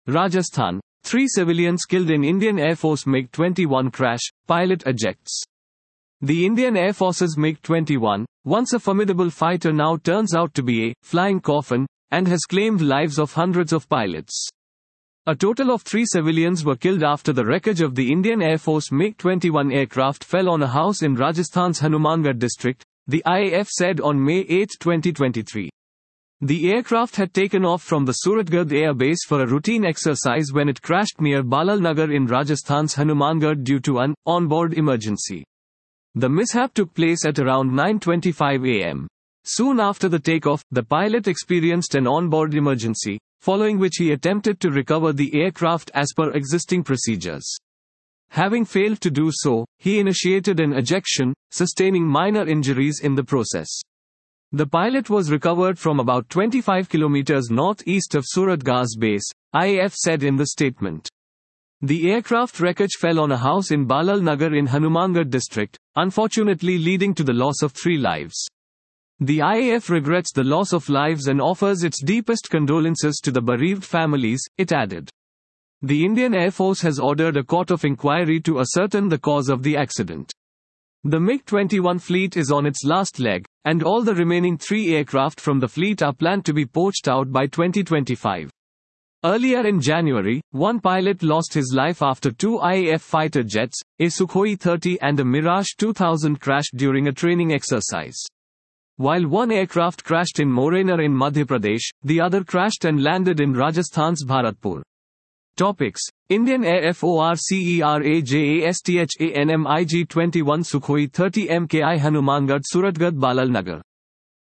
Rajasthan. 3 civilians killed in Indian Air Force MiG-21 crash, pilot ejects. The Indian Air Force's MiG-21, once a formidable fighter, now turns out to be a flying coffin, and has claimed lives of hundreds of pilots. A total of 3 civilians were killed after the wreckage of the Indian Air Force MiG-21 aircraft fell on a house in Rajasthan's Hanumangarh district, the IAF said on May 8, 2023. The aircraft had taken off from the Suratgarh Air Base for a routine exercise when it crashed near Balal Nagar in Rajasthan's Hanumangarh due to an onboard emergency. The mishap took place at around 9:25 a.m. Soon after the takeoff, the pilot experienced an onboard emergency, following which he attempted to recover the aircraft as per existing procedures. Having failed to do so, he initiated an ejection, sustaining minor injuries in the process. The pilot was recovered from about 25 kilometers northeast of Suratgarh's base, IAF said in the statement. The aircraft wreckage fell on a house in Balal Nagar in Hanumangarh district, unfortunately leading to the loss of 3 lives. The IAF regrets the loss of lives and offers its deepest condolences to the bereaved families, it added. The Indian Air Force has ordered a court of inquiry to ascertain the cause of the accident. The MiG-21 fleet is on its last leg, and all the remaining 3 aircraft from the fleet are planned to be poached out by 2025. Earlier in January, one pilot lost his life after 2 IAF fighter jets, a Sukhoi 30 and a Mirage 2000 crashed during a training exercise. While one aircraft crashed in Morena in Madhya Pradesh, the other crashed and landed in Rajasthan's Bharatpur. Topics: Indian Air FORCERAJASTHANMIG-21 Sukhoi 30 MKI Hanumangarh Suratgarh Balal Nagar.